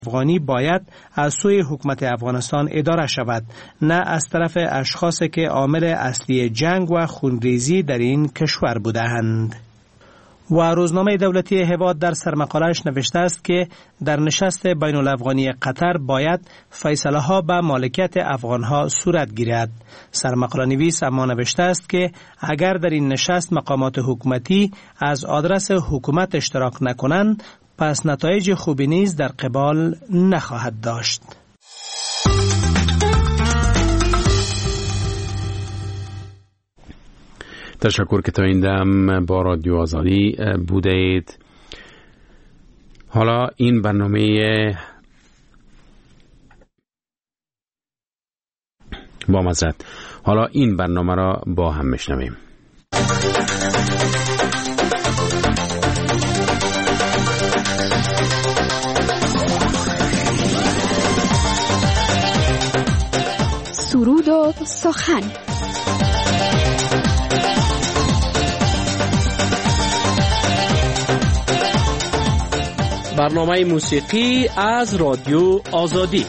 افغانی باید از سوی حکومت افغانستان اداره شود، نه از طرف اشخاصی که عامل اصلی جنگ و خونریزی در این کشور بودند. و روزنامه دولتی هواد در سرمقاله‌اش نوشته است که در نشست بین الافغانی قطر باید فیصله ها به مالکیت افغان ها صورت گیرد. سرمقاله نویس اما نوشته است که اگر در این نشست مقامات حکومتی از آدرس حکومت اشتراک نکنند، پس نتایج خوبی نیز در قبال نخواهد داشت. تشکر که تا این دم با رادیو آزادی بودید. حالا این برنامه با معذرت، حالا این برنامه را با هم میشنویم. سرود و سخن. برنامه موسیقی از رادیو آزادی.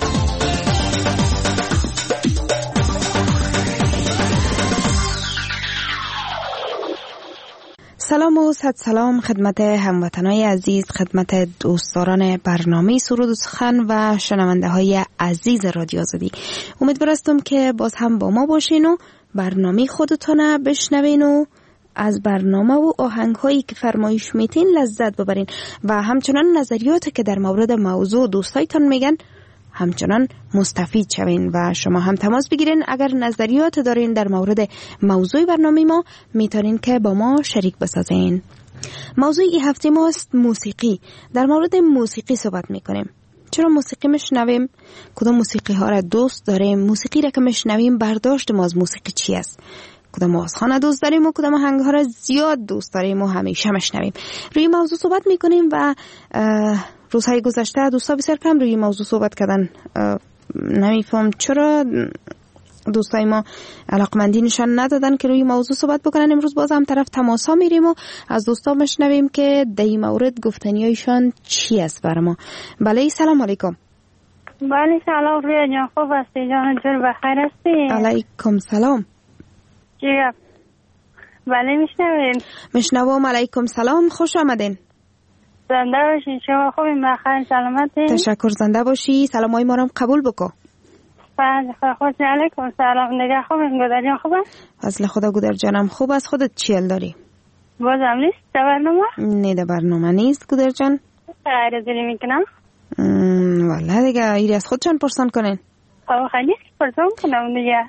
سلام و صد سلام خدمت هموطنای عزیز، خدمت دوستداران برنامه سرود و سخن و شنونده های عزیز رادیو آزادی. امیدوارم که باز هم با ما باشین و برنامه خودتون بشنوین و از برنامه و آهنگ هایی که فرمایش میتین لذت ببرین و همچنان نظریاتی که در مورد موضوع دوستایتان میگن همچنان مستفید شوین و شما هم تماس بگیرین. اگر نظریات دارین در مورد موضوع برنامه ما میتونین که با ما شریک بسازین. موضوع این هفته ما است موسیقی. در مورد موسیقی صحبت میکنیم. چرا موسیقی میشنویم؟ کدام موسیقی ها را دوست داریم؟ موسیقی را که میشنویم برداشت ما از موسیقی چی است؟ کدام آوازخوان دوست داریم و کدام آهنگ ها را زیاد دوست داریم و همیشه میشنویم. روی موضوع صحبت میکنیم و روزهای گذشته دوستا بسیار کم روی موضوع صحبت کردن. نمیفهم چرا دوستای ما علاقمندی نشان ندادن که روی موضوع صحبت بکنن. امروز باز هم طرف تماس ها میریم و از دوستا میشنویم که در این مورد گفتنیایشان چی است برای ما. بله سلام علیکم. بله سلام رویا جان، خوب هستی جان؟ جور بخیر هستی؟ علیکم سلام. جیب بله میشنوم. علیکم سلام، خوش آمدین. زنده باشی، شما خوبین؟ بخیر سلامتی؟ تشکر، زنده باشی. سلام های ما رو قبول بکن. بله خوش. علیکم سلام. نگه خوبین؟ گودر جان خوبه؟ فضل خدا گودر جانم خوب است. خودت چیل داری؟ بازم نیست در برنامه؟ نه در برنامه نیست گودر جان. غیر زیری میکنم؟ والا دیگه ایری از خودشان پرسان کنین. خیلی پرسان کنم دیگه.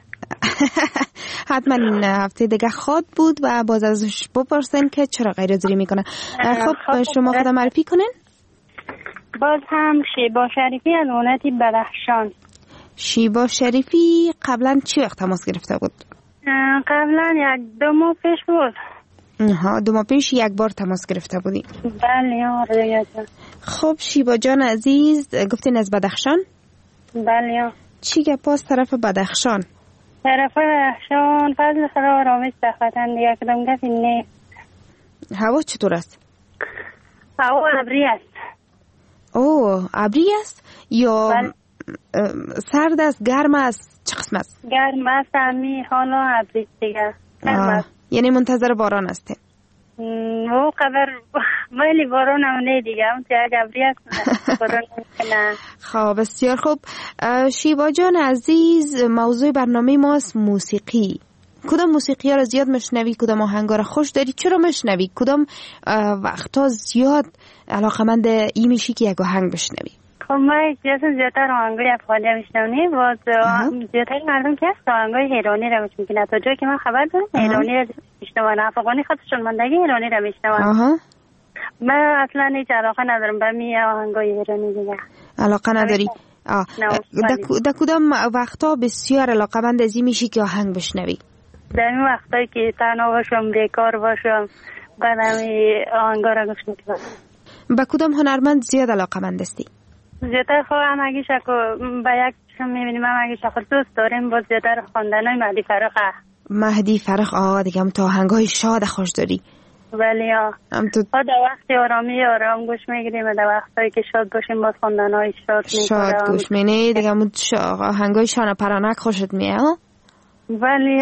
حتما این هفته دیگه خود بود و باز ازش بپرسین که چرا غیر زیری میکنه. خب شما خدا معرفی کنین. باز هم شیبا شریفی از ولایت بدخشان. شیبا شریفی قبلا چی وقت تماس گرفته بود؟ قبلا 1-2 ماه پیش بود. 2 ماه پیش یک بار تماس گرفته بودی؟ بله آره. خب شیبا جان عزیز گفتین از بدخشان؟ بله. چی گپ است طرف بدخشان؟ طرف بدخشان فضل خدا آرامش دختن دیگه کدام گفت نه. هوا چطور است؟ هوا ابری است. اوه ابری است یا سرد است، گرم است، چه قسم است؟ گرم است، همی حالا ابری دیگه. یعنی منتظر باران هستین؟ او قدر ولی باران هم نه دیگه، اون که ابری است باران نه. خب بسیار خوب. شیبا جان عزیز موضوع برنامه ماست موسیقی. کدام موسیقی ها را زیاد مشنوی؟ کدام آهنگ ها را خوش داری؟ چرا مشنوی؟ کدام وقتا زیاد علاقمند این میشی که یک آهنگ بشنوی؟ خب من زیادتر آهنگای افغانی میشنونی و زیادتر مردم که هست آهنگای ایرانی را میشنونن. تا جایی که من خبر دارم ایرانی را میشنون، افغانی خودشون ماندگی ایرانی را میشنون. من اصلا هیچ علاقه ندارم به می آهنگای ایرانی دیگه. علاقه نداری؟ در کدام وقتا بسیار علاقمند از این میشی که آهنگ بشنوی؟ در این وقتایی که تنها باشم، بیکار باشم، بعدم آهنگا را گوش میکنم. به کدام هنرمند زیاد علاقمند هستی؟ زیادتر خب همگی شکو به یک چشم میبینیم، همگی شکو دوست داریم. با زیادتر خواندنای مهدی فرخ. مهدی فرخ دیگه هم تا آهنگای شاد خوش داری. ولی در وقت آرام گوش میگیریم، در وقتایی که شاد باشیم باز خواندن‌های شاد گوش می‌کنی دیگه. آهنگای شانه پرانک خوشت میاد؟ ولی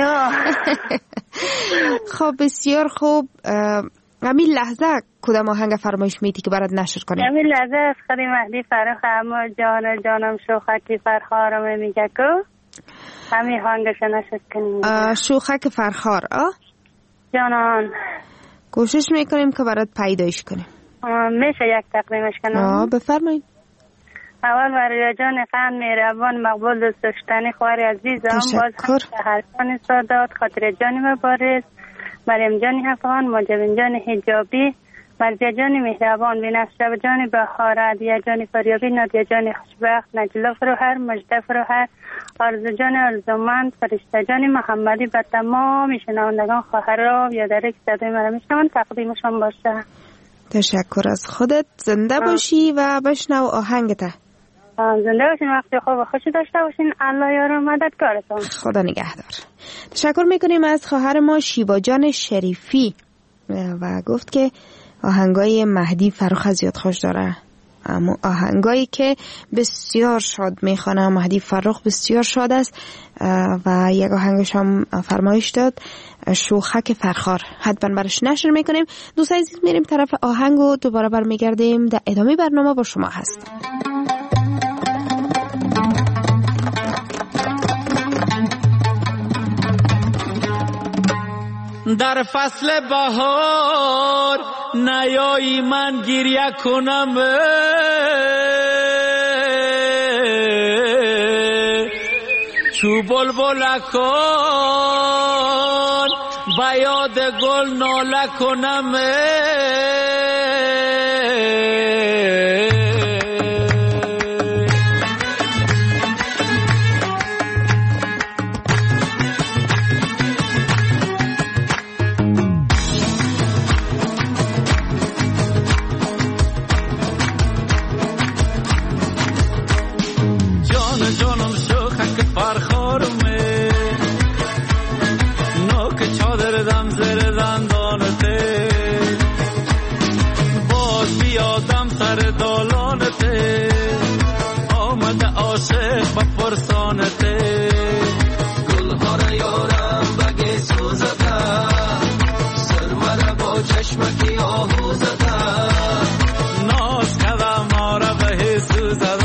خب بسیار خوب. همین لحظه کدام آهنگ فرمایش میدی که برات نشر کنیم؟ همین لحظه از خدی مهدی فرخ اما جانم شوخکی فرخارم میگه که همین آهنگش نشر کنیم. شوخک فرخار جانان کوشش میکنیم که برات پیدایش کنیم. میشه یک تقدیمش کنم؟ بفرمایید. اول برای جان فهم مهربان مقبول دوست داشتنی خوار عزیزم، باز هم شهرستان سادات، خاطر جان مبارز، مریم جان حفان، مجبین جان حجابی، مرجع جان مهربان، بینصر جان بهار، عدیه جان فریابی، نادیه جان خوشبخت، نجلا فروهر، مجده فروهر، آرزو جان آرزومند، فرشته جان محمدی، به تمام شنوندگان خواهرها بیادره که صدای مرا میشنوند تقدیمشان باشه. تشکر از خودت. زنده باشی و بشنو آهنگته. زنده باشین، وقتی خوب و خوشی داشته باشین. الله یار و مددگارتون. خدا نگهدار. تشکر میکنیم از خواهر ما شیبا جان شریفی و گفت که آهنگای مهدی فرخ زیاد خوش داره، اما آهنگایی که بسیار شاد میخوانه. مهدی فرخ بسیار شاد است و یک آهنگش هم فرمایش داد، شوخک فرخار. حتما برش نشر میکنیم. دوست عزیز میریم طرف آهنگ و دوباره برمیگردیم. در ادامه برنامه با شما هست. در فصل بهار نیایی من گریه کنم، چو بلبلکان با یاد گل ناله کنم. جانم شوخک فرخارمه، نوک چادر دم زیر دندانته، باز بیادم سر دالانته، آمده عاشق با پرسانته، گلها را یارم بگی سوزده، سرمه با چشمکی آهوزده، ناز کده ما را به سوزده،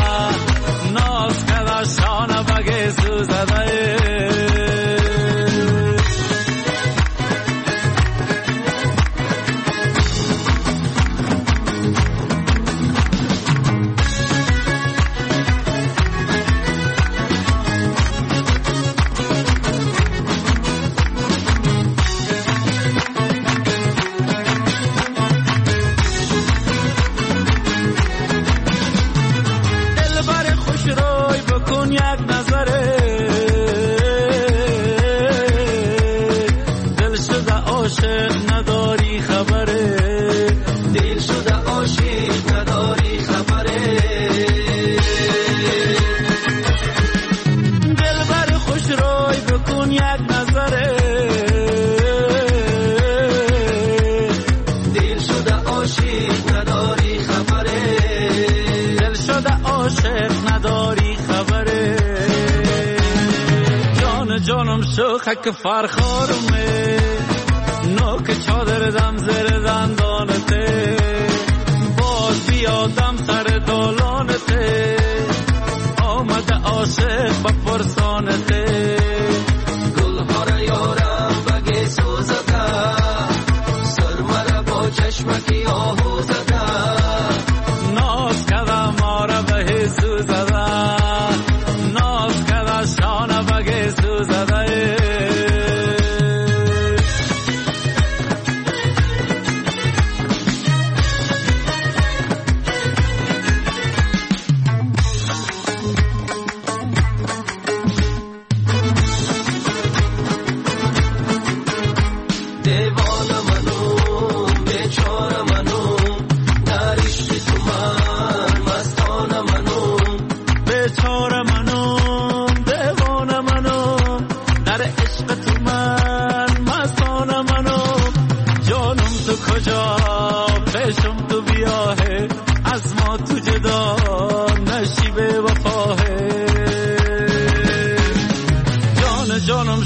شانه بگی سوزده. یک نظره دل شده عاشق نداری خبره، دل شده عاشق نداری خبره، دل بر خوش روی بکن یک نظره، دل شده عاشق نداری خبره، دل شده عاشق نداری خبره. جانم شوخک فرخارمه، نوک چادر دم زیر دندانته، باز بیادم سر دالانته، آمده عاشق با پرسانته، گلها را یارم بگی سوزده، سرمه را با چشمکی آهوزده، ناز کده ما را به سوزده، ناز کده شانه بگی سوزده.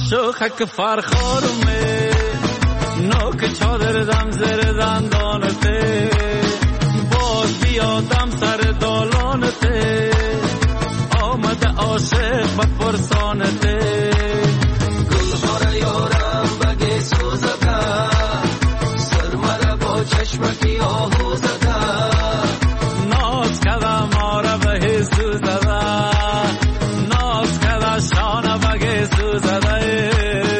شوخک فرخارمه نوک چادر دم زر دندانته باز بیادم سر دالانته آمده عاشق به پرسانته گلخار یارم بگه سوزده سرمره با چشمکی آهو زده ناز کده ماره به سوزده ناز کده شانه بگه سوزده.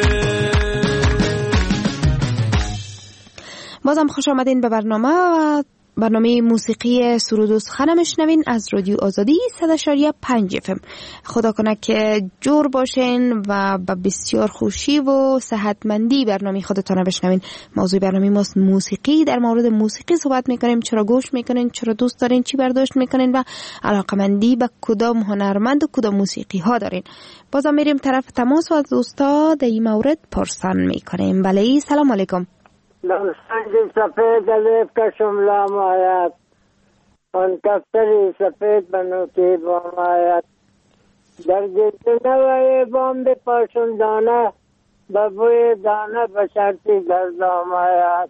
بازم خوش آمدین به برنامه موسیقی سرود و سخن میشنوین از رادیو آزادی 100.5 FM. خدا کنه که جور باشین و با بسیار خوشی و صحتمندی برنامه خودتان بشنوین. موضوع برنامه ماست موسیقی. در مورد موسیقی صحبت میکنیم، چرا گوش میکنین، چرا دوست دارین، چی برداشت میکنین و علاقمندی به کدام هنرمند و کدام موسیقی ها دارین. بازم میریم طرف تماس و از استاد در این مورد پرسان میکنیم. بله، سلام علیکم. لمسنج سفید الف کشم لام آیت آن کفتری سفید بنو که بام آیت در جد نوی بام بپاشم دانه ببوی دانه بشرطی در دام آیت.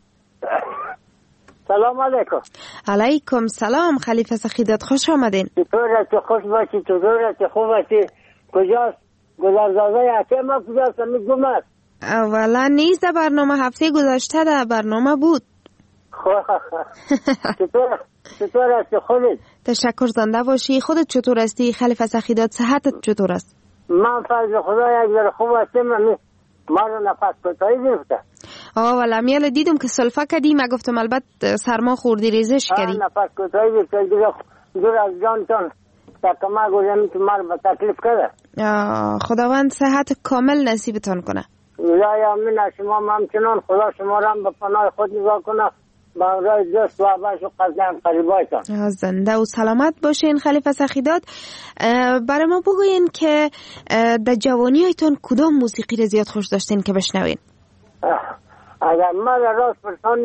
سلام علیکم. علیکم سلام خلیفه سخیدات، خوش آمدین. چطور هستی؟ خوش باشی؟ چطور هستی؟ خوب هستی؟ کجاست گذرزازه هستی؟ ما کجاست؟ همی گم است. اولا نیست در برنامه، هفته گذشته در برنامه بود. چطور هستی خودت؟ تشکر، زنده باشی. خودت چطور هستی خلیفه سخیدات؟ صحتت چطور است؟ من فضل خدا یک ذره خوب هستم. ما رو نفس کوتاهی گرفته. والا میال دیدم که سلفه کردی، من گفتم البته سرما خوردی، ریزش کردی. نفس کوتاهی گرفته دیگه، دور از جانتان تا ما گویم که ما رو به تکلیف کرده. خداوند صحت کامل نصیبتان کنه. یا امین. شما همچنان خدا شما را به پناه خود نگاه کنه، به راه دوست و عباس و قدم قریبایتان. زنده و سلامت باشین خلیفه سخیدات. برای ما بگوین که در جوانی هایتان کدام موسیقی را زیاد خوش داشتین که بشنوین؟ اگر ما را راست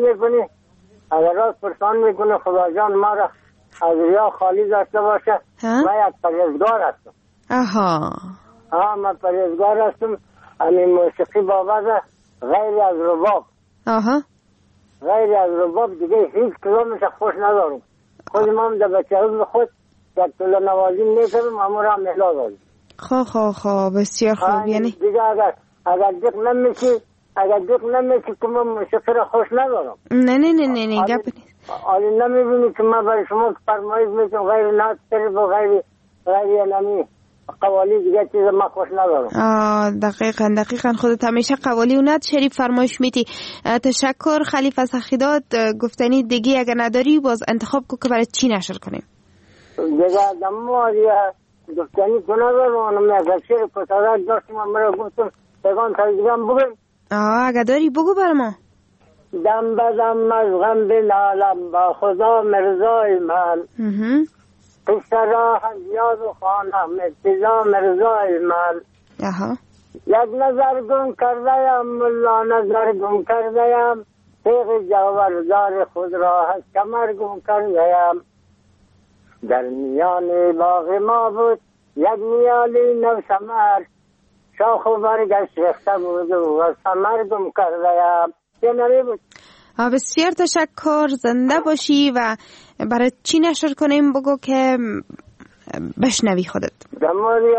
پرسان میکنی خدا جان ما را از ریا خالی داشته باشه. من یک پرهیزگار هستم. من پرهیزگار هستم. همین موسیقی بابا غیر از رباب. غیر از رباب دیگه هیچ کلامش خوش ندارم. خود ما هم در بچه‌های خود در طول نوازی میکنم، همون را مهلا داریم. خواه بسیار خوب. یعنی دیگه اگر دق نمیشی که من موسیقی را خوش ندارم. نه گپ نیست. حالی نمیبینی که من برای شما فرمایش میکنم غیر ناز شریف و غیر نمی قوالی دیگه چیز ما خوش ندارم. دقیقا خودت همیشه قوالی و نعت شریف فرمایش میتی. تشکر خلیفه سخیدات. گفتنی دیگه اگر نداری باز انتخاب کو که برای چی نشر کنیم؟ دیگه دمو گفتنی که ندارم. من اگر شیر کتادت داشتم مرا گفتم بگان تا دیگه هم بگم. اگر داری بگو برای ما. دم بدم از غم بنالم با خدا مرزای من پسرا هزیاد و خانم ابتدا مرزای من. یک نظر گم کردیم ملا نظر گم کردیم تیغ جاوردار خود را از کمر گم کردیم. در میان باغ ما بود یک نیالی نو سمر شاخ و برگش ریخته بود و سمر گم کردیم. یه نمی بود. بسیار تشکر، زنده باشی. و برای چی نشر کنیم بگو که بشنوی خودت. دموری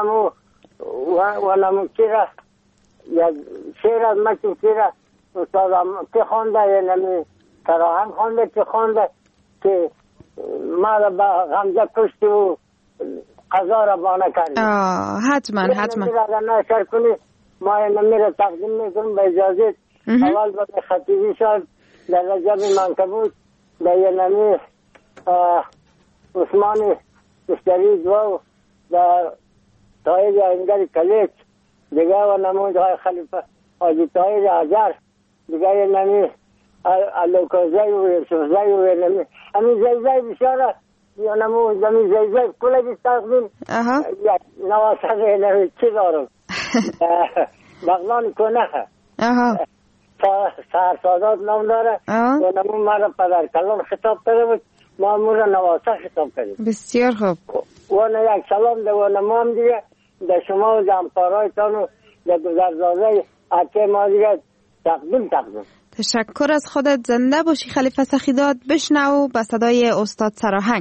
ونمو کیره یا شیر از مکی کیره استادم که خونده یه نمی تراهم خونده که خونده که ما را با غمزه کشتی و قضا را بانه کردی. حتما اگر نشر کنی ما یه نمی را تقدیم میکنم به اجازه. اول با خطیبی شد در رجب منکبوت در یه نمی عثمانی مشتری دو در تایر انگل کلیت دیگه و نمود های خلیفه آجی تایر عجر دیگه یه نمی الوکوزه و یوسفزه و یه نمی همین زیزه بشاره یا نمود همین زیزه کلگی تقدیم نواسط یه نمی چی دارم بغلان کنه سرسادات نام داره و نمون مرا پدر کلان خطاب کرده بود ما مورا نواسط خطاب کردیم. بسیار خوب. و یک سلام ده و نمام دیگه ده شما و جمپارایتان و در گذرزاده اکه ما دیگه تقدیم. تشکر از خودت. زنده باشی خلیفه سخیداد. بشنو به صدای استاد سراهنگ.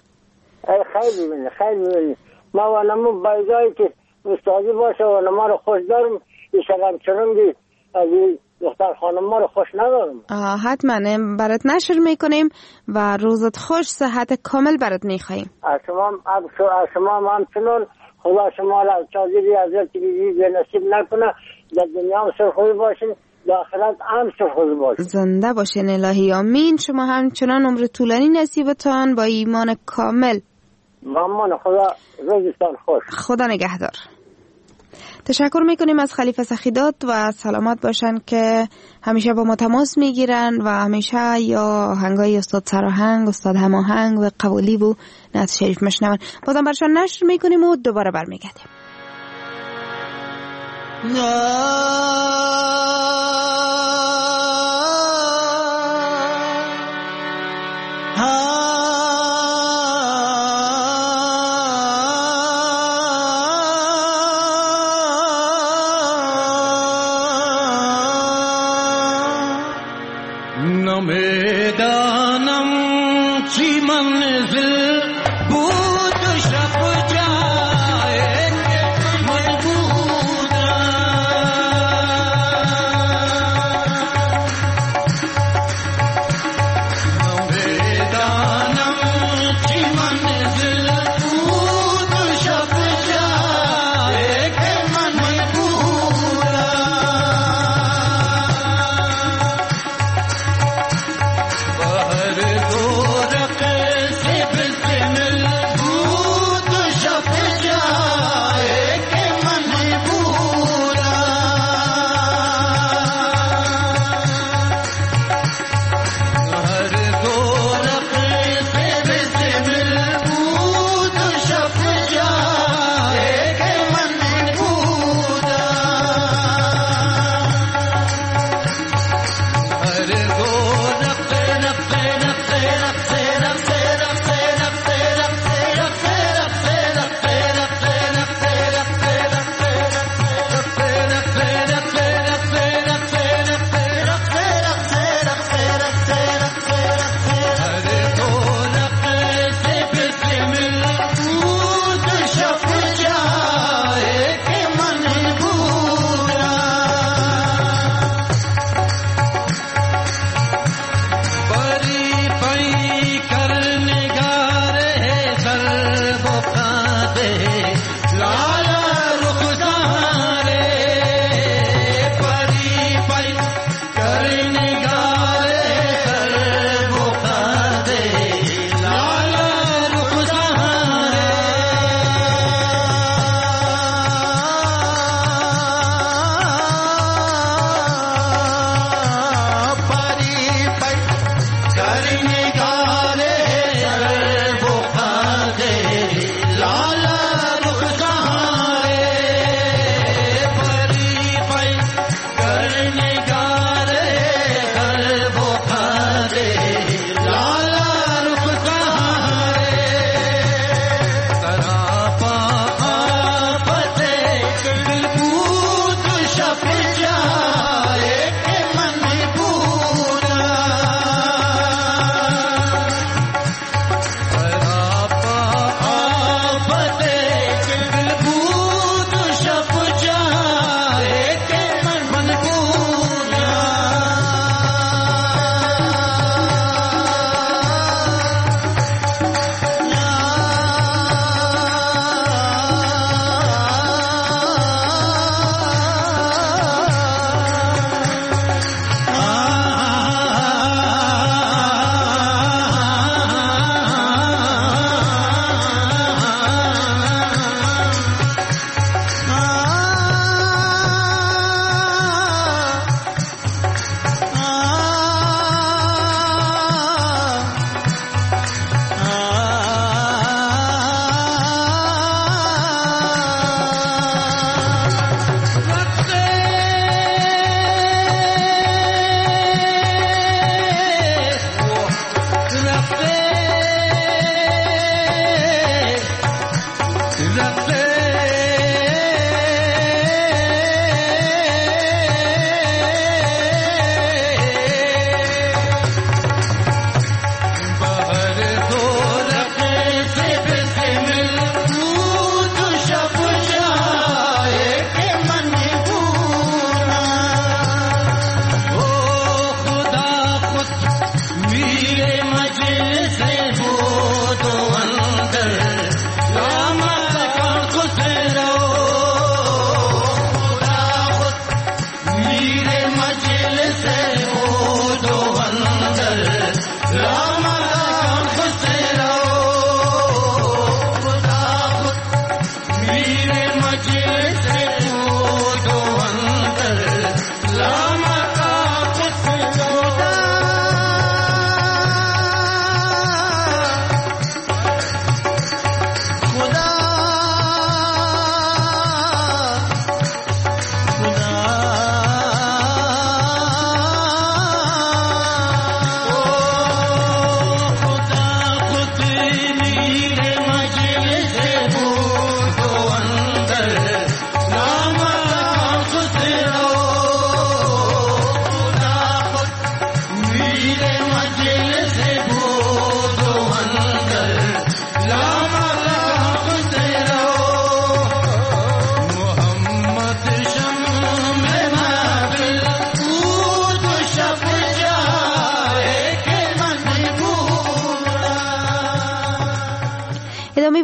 خیلی بینید ما و نمو بایدایی که استادی باشه و ما رو خوش دارم ایشان چنانگی از دختر خانم ما رو خوش ندارم. حتما برات نشر میکنیم و روزت خوش، صحت کامل برات میخواییم. از شما همچنان خدا شما را از چادری حضرت به نصیب نکنه، در دنیا هم سرخوی باشین، در آخرت هم سرخوی باشین. زنده باشین الهی آمین. شما همچنان عمر طولانی نصیبتان با ایمان کامل. مامان خدا روزتان خوش. خدا نگهدار. تشکر میکنیم از خلیفه سخیداد و سلامت باشن که همیشه با ما تماس میگیرن و همیشه یا هنگای استاد سراهنگ، استاد هماهنگ و قوالی و نعت شریف مشنون. بازم برشان نشر میکنیم و دوباره برمیگردیم. La la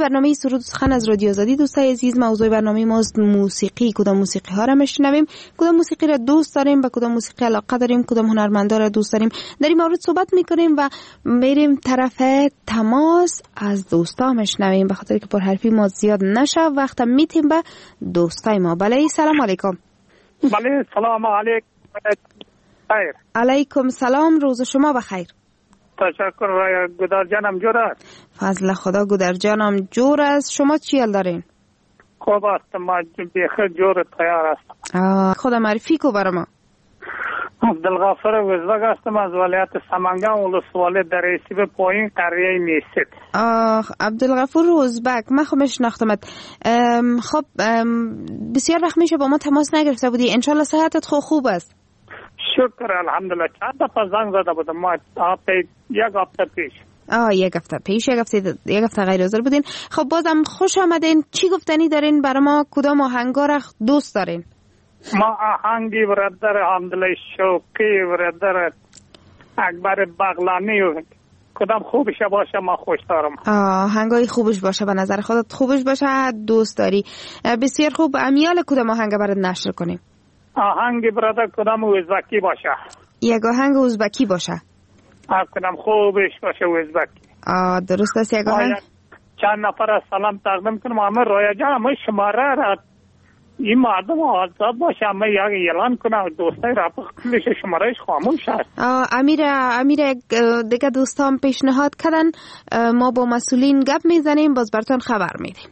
برنامه سرود سخن از رادیو آزادی. دوستای عزیز، موضوع برنامه ما موسیقی. کدام موسیقی ها را میشنویم، کدام موسیقی را دوست داریم، به کدام موسیقی علاقه داریم، کدام هنرمندا را دوست داریم، در این مورد صحبت میکنیم و میریم طرف تماس از دوستا میشنویم، به خاطر که پر حرفی ما زیاد نشه وقت میتیم به دوستای ما. بله، سلام علیکم. بله، سلام علیکم. خیر. علیکم سلام، روز شما بخیر. تشکر. گودر جانم جور است؟ فضل خدا گودر جانم جور است. شما چی حال دارین؟ خوب است، ما بخیر جور تیار است. خدا معرفی کو برای ما. عبدالغفور وزبک هستم از ولایت سمنگان، ولسوالی دریسی پایین، قریه میست. عبدالغفور وزبک، من خب میشناختمت. خب بسیار وقت میشه با ما تماس نگرفته بودی. انشالله صحتت خوب است؟ شکر الحمدلله. چند دفعه زنگ زده بودم ما یک هفته پیش. یک هفته غیر حاضر بودین. خب بازم خوش آمدین. چی گفتنی دارین برای ما؟ کدام آهنگا را دوست دارین؟ ما آهنگی برادر حمدالله شوقی، برادر اکبر بغلانی، کدام خوبش باشه ما خوش دارم. آهنگای خوبش باشه، به نظر خودت خوبش باشه دوست داری. بسیار خوب. امیال کدام آهنگ برات نشر کنیم؟ آهنگ برادر کدام ازبکی باشه. یک آهنگ ازبکی باشه. کدام خوبش باشه ازبکی. درست است. یک آهنگ چند نفر سلام تقدیم کنم. اما رویا جان، اما شماره را این مردم آزاد باشه، اما یک اعلان کنم دوستای را بخلیش شمارهش خاموش است. امیر دیگه دوستان پیشنهاد کردن، ما با مسئولین گپ میزنیم، باز براتون خبر میدیم.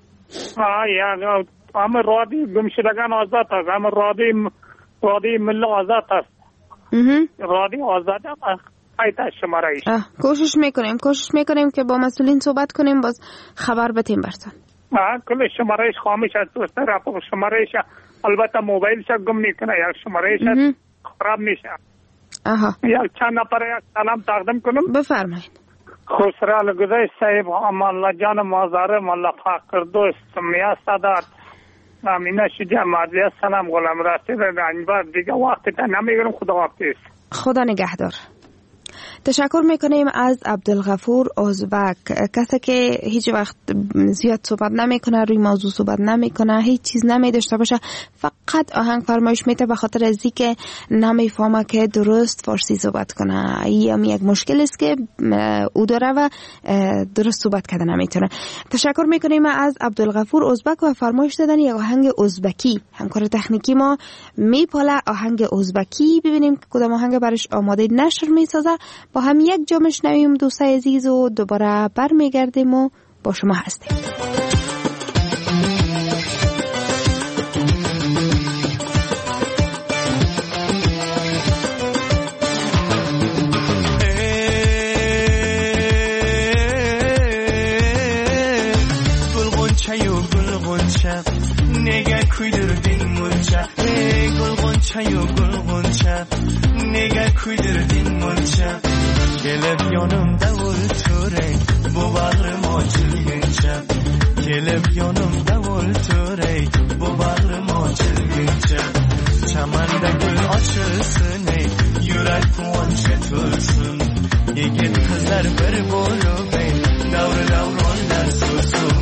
اما رادی گمشدگان آزاد است، اما رادی ملی آزاد است. رادی آزاد است. ایتا شمارهش کوشش میکنیم که با مسئولین صحبت کنیم، باز خبر بدیم براتون. کل شمارهش خاموش است. دوست را شمارهش البته موبایلش گم میکنه، یک شمارهش خراب میشه. یک چند نفر یک سلام تقدیم کنم. بفرمایید. خسرال گذشت صاحب، الله جان مازاره، الله فقر دوست، سمیه صدات، امینه شجاع مادیه، سلام غلام راسید گنجبار. دیگه وقتی تا نمیگرم. خدا حافظ. خدا نگهدار. تشکر میکنیم از عبدالغفور ازبک، کسی که هیچ وقت زیاد صحبت نمیکنه، روی موضوع صحبت نمیکنه، هیچ چیز نمیداشته باشه، فقط آهنگ فرمایش میده به خاطر از اینکه نمیفهمه که درست فارسی صحبت کنه. این یک مشکل است که او داره و درست صحبت کرده نمیتونه. تشکر میکنیم از عبدالغفور ازبک و فرمایش دادن یک آهنگ ازبکی. همکار تکنیکی ما میپاله آهنگ ازبکی. ببینیم که کدام آهنگ برش آماده نشر میسازه. با هم یک جا میشنویم دوستای عزیز و دوباره برمیگردیم و با شما هستیم. nega kuydirding muncha gul g'unchayu gul g'uncha nega kuydirding muncha kelib yonimda o'ltiray bu bag'rim ochilguncha kelib yonimda o'ltiray bu bag'rim ochilguncha chamanda gul ochilsin ey yurak quvonchga to'lsin yigit qizlar bir bo'lib ey davr davronlar so'zsin.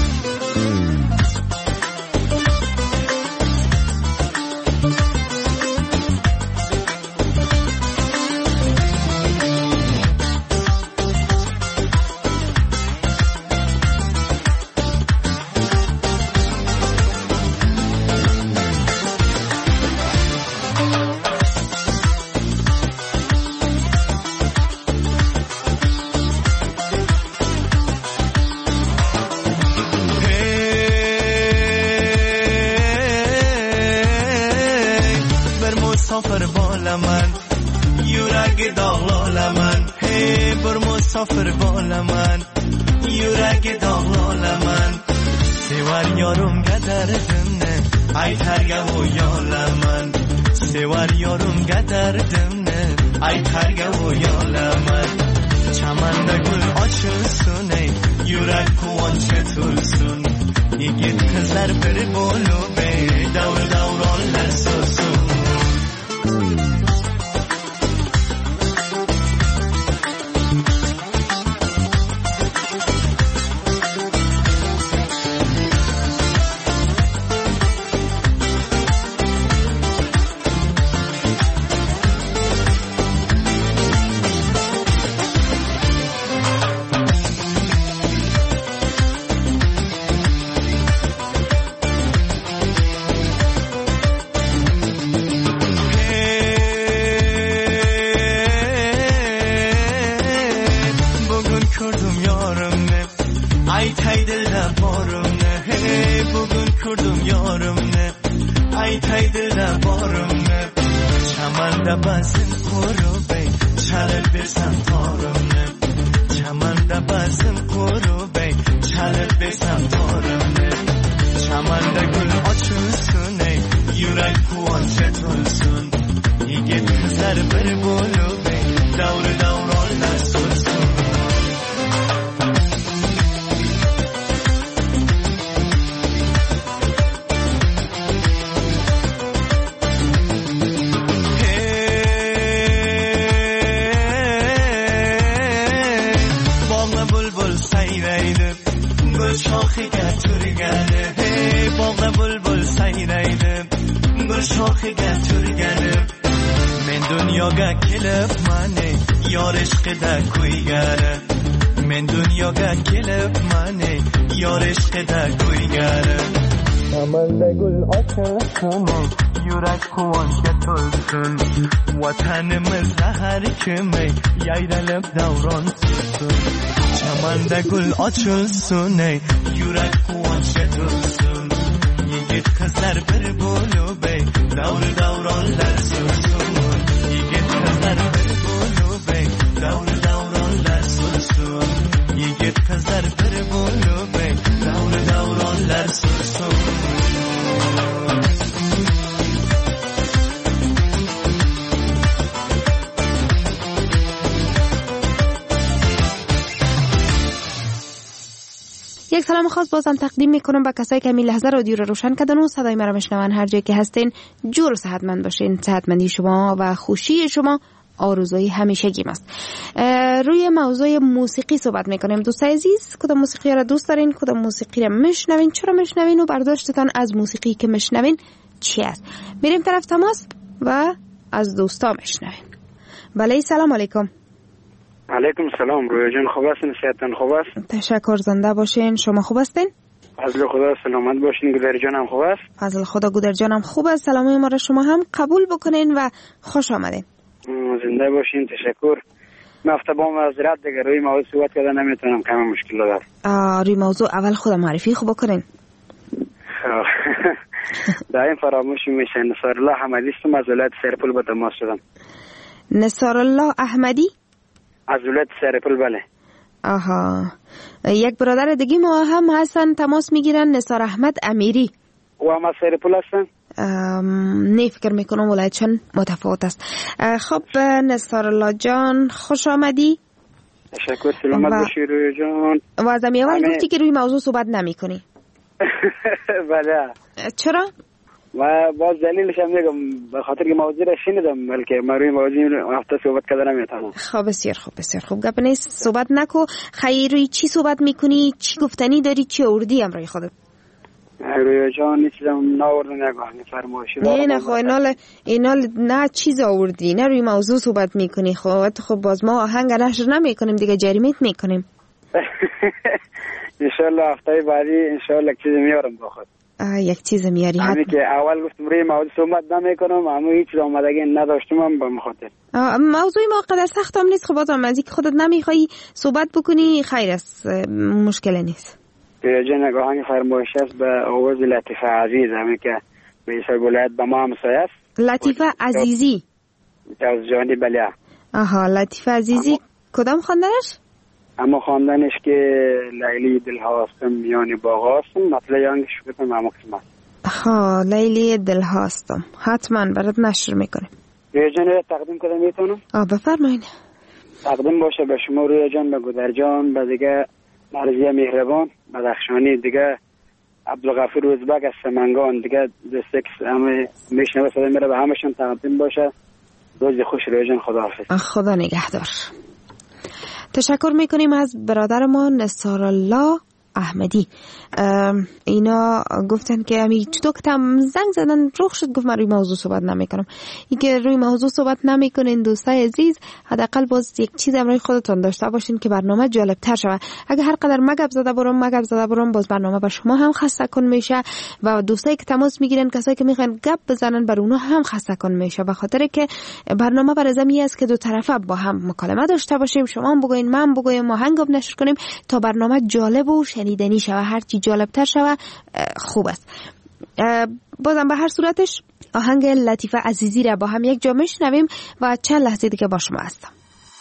مسافر بالاman yuragi dog'lolaman sevar yorimga dardimni aytarga o'yolaman sevar yorimga dardimni aytarga o'yolaman chamanda gul ochilsin ey yurak quvonchga to'lsin yigit qizlar bir bo'lib ey davr davronlar so'zsin. dil da borum ne bugün kurdum yorum ne ay tay dil da borum ne chamanda bazım koru bey çalıp bersam torum ne chamanda bazım koru bey çalıp bersam torum ne chamanda gül açılsın ey yürek kuvvet olsun yigit kızlar bir bolu bey davru davronlar sursun شاخیگه تورگنه باغ بلبل سینیدم گل شاخیگه تورگنه من دنیاگه کلب منه یارش قده کویگره من دنیاگه کلب منه یارش قده کویگره Amalda gül açılsın yürek kuvvet olsun vatanımızda her kime yaydalıp davransın Çamanda gül açılsın yürek kuvvet olsun yigit kızlar bir bulu bey davru davranlar sürsün yigit kızlar bir bulu bey davru davranlar sürsün yigit kızlar bir bulu bey davru davranlar sürsün یک سلام خاص بازم تقدیم میکنم به کسایی که همین لحظه رادیو رو روشن کردن و صدای مرا میشنون. هر جایی که هستین جور و صحتمند باشین. صحتمندی شما و خوشی شما آرزوی همیشگی است. روی موضوع موسیقی صحبت میکنیم. دوستای عزیز، کدام موسیقی را دوست دارین؟ کدام موسیقی را میشنوین؟ چرا میشنوین؟ و برداشتتان از موسیقی که میشنوین چی است؟ میریم طرف تماس و از دوستا میشنوین. بله، سلام علیکم. علیکم سلام. رویا جان خوب هستین؟ صحتتان خوب است؟ تشکر، زنده باشین. شما خوب هستین؟ فضل خدا سلامت باشین. گودر جانم خوب است؟ فضل خدا گودر جانم خوب است. سلامای ما را شما هم قبول بکنین و خوش آمدین. زنده باشین. تشکر. من هفته با معذرت دیگه روی موضوع صحبت کردن نمیتونم، کم مشکل دارم. روی موضوع اول خود معرفی خوب بکنین. دائم فراموش میشه. نصار الله احمدی هستم، از ولایت سرپل به تماس شدم. نصار الله احمدی از ولایت سرپل. بله. آها، یک برادر دیگه ما هم هستن تماس میگیرن، نصار احمد امیری. و هم از سرپل هستن؟ نه، فکر میکنم ولایتشان متفاوت است. خب نصار الله جان خوش آمدی. تشکر. سلامت باشی روی جان. و از اول گفتی که روی موضوع صحبت نمی کنی. بله. چرا؟ و باز دلیلش هم میگم، به خاطر که موضوع را شنیدم، بلکه من روی موضوع هفته صحبت کردن نمیتونم. خب بسیار خوب، بسیار خوب. گپ نیست، صحبت نکو. خیر، روی چی صحبت میکنی؟ چی گفتنی داری؟ چی آوردی امروی خودت؟ روی جان هیچ چیزم ناوردم، نگاه فرمایشی. نه خب اینال نه چیز آوردی، نه روی موضوع صحبت میکنی. خب باز ما آهنگ نشر نمیکنیم دیگه، جریمت میکنیم. انشالله هفته بعدی انشالله یک چیز میارم با خود. یک چیز میاری؟ همین که اول گفتم روی موضوع صحبت نمیکنم، اما هیچ چیز آمدگی نداشتم هم به مخاطر. موضوع ما قدر سخت هم نیست. خب بازم از اینکه خودت نمیخوای صحبت بکنی خیر است، مشکل نیست. جن نگاهان فرمایش است به آواز لطیفه عزیز، همین که به ایسای ولایت به ما همسایه است. لطیفه عزیزی از جانی. بله. آها، لطیفه عزیزی کدام خواندنش؟ اما خواندنش که لیلی دل هاستم یعنی باغ هستم، مطلع یانگش بکنم اما قسمت. ها، لیلی دل هاستم حتما برات نشر میکنیم. روی جان تقدیم کنم میتونم؟ بفرمایید. تقدیم باشه به شما روی جان، به گودر جان، به دیگه مرزیه مهربان بدخشانی، دیگه عبدالغفور ازبک از سمنگان، دیگه دوسته که همه میشنوه صدا میره به همشون تقدیم باشه. روز خوش روی جان. خدا حافظ. خدا نگهدار. تشکر میکنیم از برادر ما نصار الله احمدی. اینا گفتن که همین چطور که زنگ زدن روخ شد، گفت من روی موضوع صحبت نمیکنم. این که روی موضوع صحبت نمیکنین دوستای عزیز، حداقل باز یک چیز امروی خودتون داشته باشین که برنامه جالب تر شود. اگه هر قدر مگب زده برم باز برنامه با شما هم خسته کن میشه و دوستایی که تماس میگیرن، کسایی که میخوان گپ بزنن، بر اونها هم خسته کن میشه، به خاطر که برنامه برای زمینی است که دو طرفه با هم مکالمه داشته باشیم، شما هم بگوین من بگویم، ما هنگام نشر کنیم تا برنامه جالب و شنیدنی شوه، هرچی جالبتر شوه خوب است. بازم به هر صورتش آهنگ لطیفه عزیزی را با هم یک جا میشنویم و چند لحظه دیگه با شما هستم.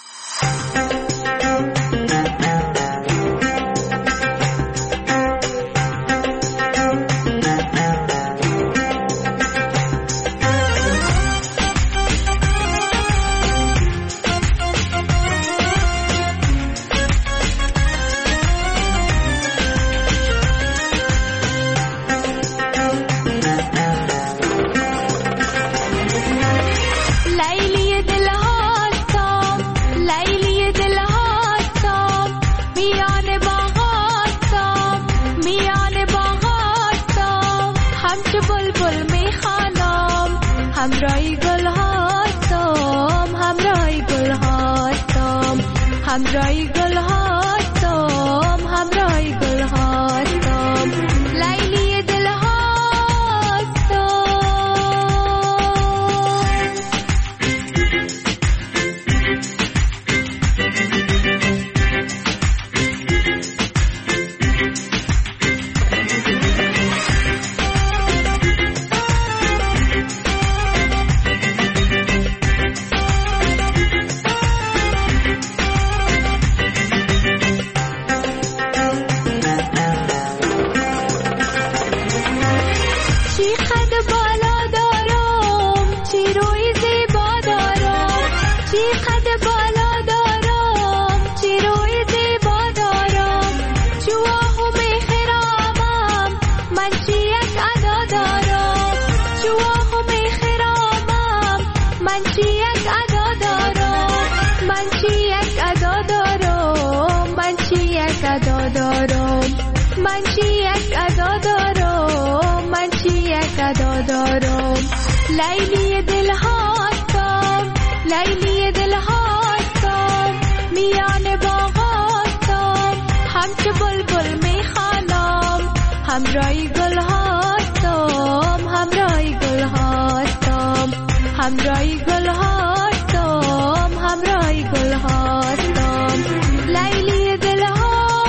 همراهی گل هاتم، همراهی گل هاتم، همراهی گل هاتم، همراهی گل هاتم، لیلی دل لیلی دل هاتم، لیلی دل هاتم، میان باغاتم، همچو بلبل میخوانم، همراهی گل هاتم، همراهی گل هاتم، همراهی گل هاتم، همراهی گل هاتم، لیلی دل هاتم.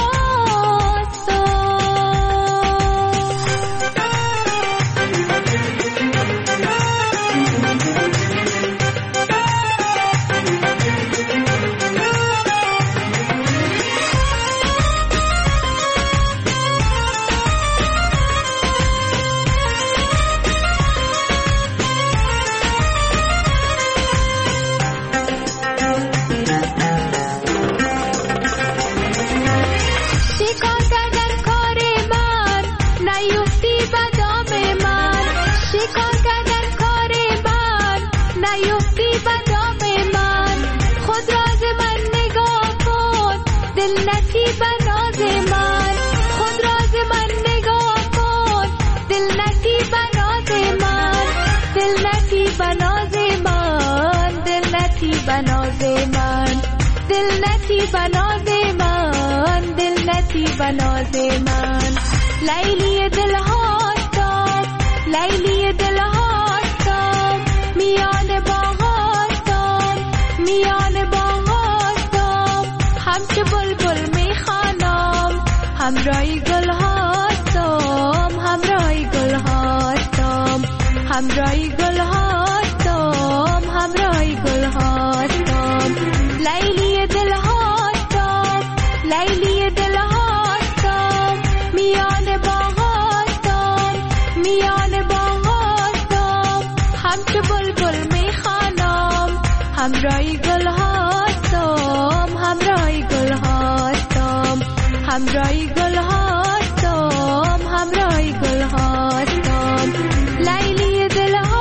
دل نتی بناز من، دل نتی بناز من، لیلی دل هاتم، لیلی دل هاتم، میان باغاتم، میان باغاتم، همچو بلبل میخوانم، همراهی گل هاتم، همراهی گل هاتم، همراهی گل هاتم، همراهی گل هاتم، لیلی دل هاتم، لیلی دل هاتم، میان باغاتم، میان باغاتم، همچو بلبل میخوانم، همراهی گل هاتم، همراهی گل هاتم، همراهی گل هاتم، همراهی گل هاتم، لیلی دل هاتم.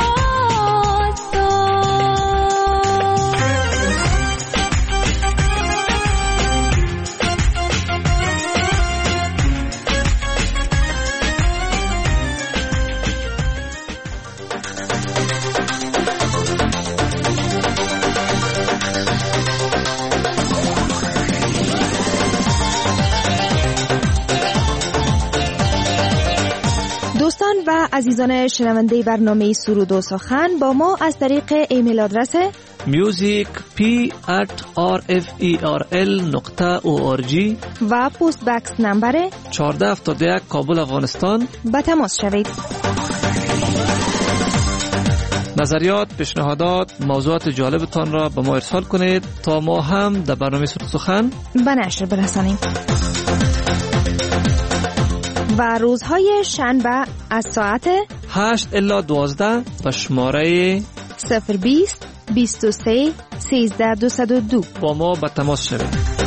دوستان و عزیزان شنونده برنامه سرود و سخن با ما از طریق ایمیل آدرس music@rferl.org و پست بکس نمبر 1471 کابل افغانستان به تماس شوید. نظریات، پیشنهادات، موضوعات جالبتان را به ما ارسال کنید تا ما هم در برنامه سخن به نشر برسانیم. و روزهای شنبه از ساعت 8 الی 12 به شماره 020 23 13 202 با ما به تماس شوید.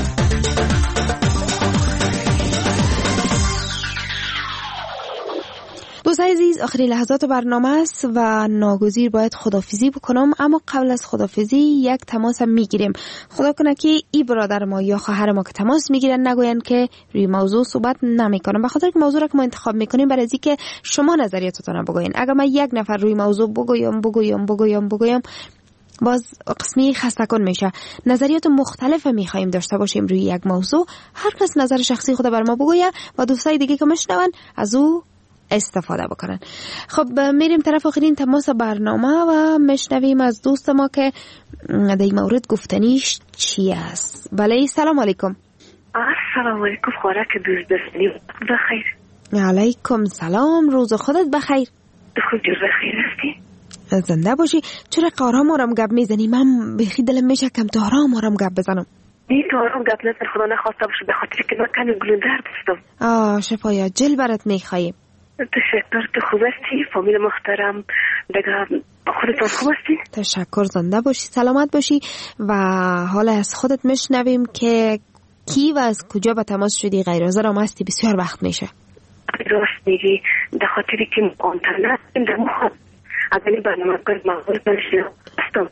دوستان عزیز، آخرین لحظات برنامه است و ناگزیر باید خدافیزی بکنم، اما قبل از خدافیزی یک تماس هم میگیریم. خدا کنه که ای برادر ما یا خواهر ما که تماس میگیرن نگوین که روی موضوع صحبت نمیکنم، به خاطر که موضوع را که ما انتخاب میکنیم برای اینکه شما نظریاتتون بگوین. اگر من یک نفر روی موضوع بگویم باز قسمی خسته کن میشه. نظریات مختلف میخوایم داشته باشیم روی یک موضوع، هر کس نظر شخصی خود بر ما بگوید و دوستای دیگه که میشنون از او استفاده بکنن. خب میریم طرف آخرین تماس برنامه و میشنویم از دوست ما که در این مورد گفتنیش چی است. بله، سلام علیکم. سلام علیکم، خوراک دوست داشتنی بخیر. علیکم سلام، روز خودت بخیر. خود جور بخیر هستی؟ زنده باشی. چرا آرام آرام گپ میزنی؟ من بخی دلم میشه کم تو آرام گپ بزنم. این تو آرام گپ نزن، خدا نخواسته باشه، به خاطر که من کمی گلوندر دستم. شفایا جل برات میخوایم. تشکر. تو خوب هستی؟ فامیل محترم دیگه خودتون خوب هستی؟ تشکر، زنده باشی، سلامت باشی. و حالا از خودت میشنویم که کی و از کجا به تماس شدی؟ غیر حاضر هم هستی، بسیار وقت میشه. راست میگی، در خاطری که اینترنت در مخواد اگر این برنامه کنید معمول بنشیم هستم.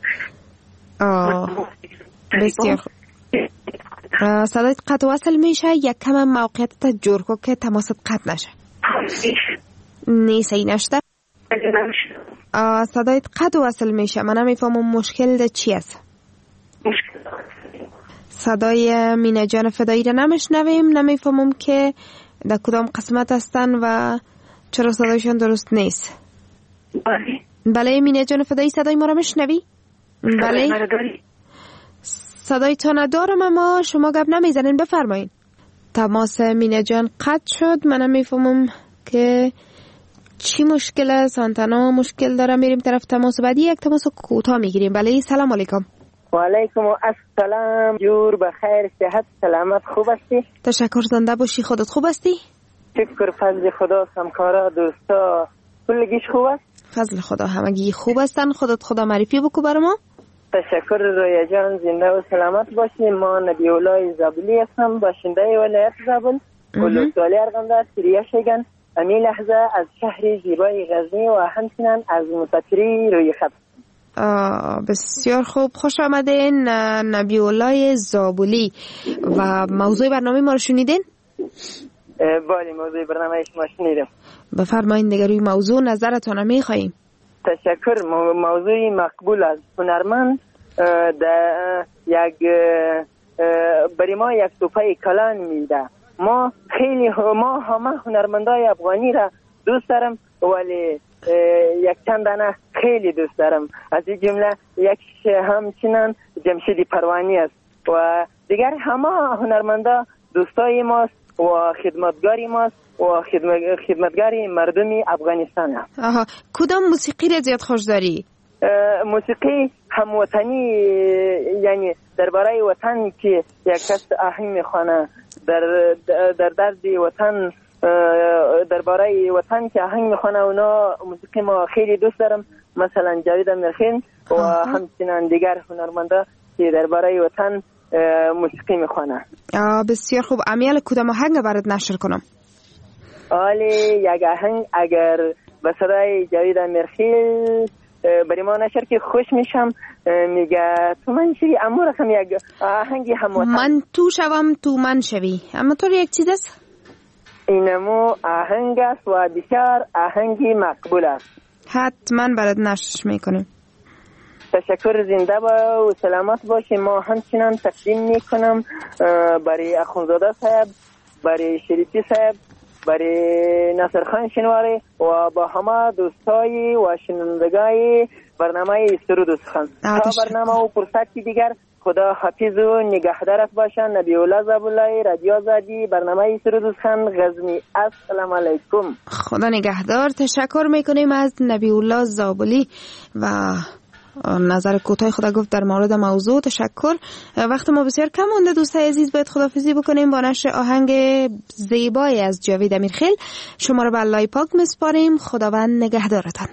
بسیار خوب. صدایت قطع وصل میشه، یک کم موقعیتت جور کن که تماست قطع نشه. نیست این نشده؟ صدایت قطع وصل میشه، من نمیفهمم مشکل ده چی است. صدای مینه جان فدایی را نمیشنویم، نمیفهمم که در کدام قسمت هستن و چرا صدایشان درست نیست. بله مینه جان فدایی، صدای ما را میشنوی؟ بله صدای تو ندارم، اما شما گپ نمیزنین، بفرمایین. تماس مینه جان قطع شد، من نمیفهمم که چی مشکل است. آنتنا مشکل داره. میریم طرف تماس بعدی، یک تماس کوتاه میگیریم. بله سلام علیکم. و علیکم السلام، جور بخیر، صحت سلامت، خوب هستی؟ تشکر، زنده باشی. خودت خوب هستی؟ شکر، فضل خدا، همکارا دوستا کلگیش خوب است؟ فضل خدا همگی خوب هستن. خودت خدا معرفی بکو برای ما. تشکر رویا جان، زنده و سلامت باشی. ما نبی اولای زابلی هستم، باشنده ولایت زابل، ولسوالی ارغنداب، سوریه شیگن. امی لحظه از شهر زیبای غزنی و همچنین از مسافری روی خط. بسیار خوب، خوش آمدین نبی اولای زابلی. و موضوع برنامه ما رو شنیدین؟ بله، موضوع برنامه شما شنیدم. بفرمایید دیگه روی موضوع نظرتون میخوایم. تشکر. موضوع مقبول است. هنرمند برای ما یک توفه کلان میده. ما همه هنرمندای افغانی را دوست دارم، ولی یک چند دانه خیلی دوست دارم. از این جمله یک همچنان جمشید پروانی است و دیگر همه هنرمندا دوستای ماست و خدمتگاری ماست و خدمتگاری مردمی افغانستان است. کدام موسیقی را زیاد خوش داری؟ موسیقی هموطنی، یعنی درباره وطن که یک کس آهنگ میخوانه، در درد وطن، درباره وطن که آهنگ میخوانه، اونا موسیقی ما خیلی دوست دارم. مثلا جاوید امیرخیل و همچنین دیگر هنرمندا که درباره وطن موسیقی میخوانه. بسیار خوب. امیال کدام آهنگ برات نشر کنم؟ یک آهنگ اگر به صدای جاوید امیرخیل برای ما نشر که خوش میشم. میگه تو من شوی، اما رقم یک آهنگی هموطن. من تو شوم تو من شوی، اما تو یک چیز است؟ اینمو آهنگ است و بسیار آهنگی مقبول است. حتما برات نشر میکنیم. تشکر، زنده و سلامت باشی. ما همچنان تقدیم میکنم برای اخونزاده صاحب، برای شریفی صاحب، برای نصرخان شنواری و با همه دوستای و شنوندگای برنامه سرود و سخن. تا برنامه و فرصتی دیگر خدا حافظ و نگهدارت باشن. نبی الله زابلای رادیو آزادی برنامه سرود و سخن غزنی. السلام علیکم. خدا نگهدار. تشکر میکنیم از نبی الله زابلی و نظر کوتاه خدا گفت در مورد موضوع. تشکر. وقت ما بسیار کم مونده دوستای عزیز، باید خداحافظی بکنیم با نشر آهنگ زیبای از جاوید امیرخیل. شما رو به الله پاک میسپاریم. خداوند نگهدارتان.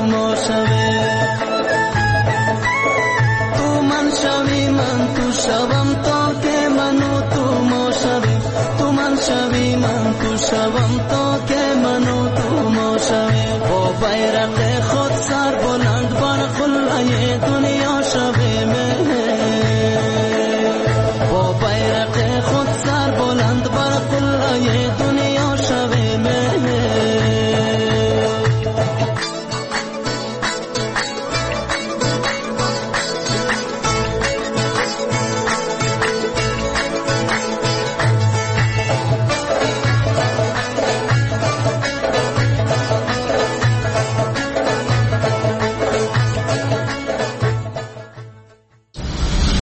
شوی من تو شوم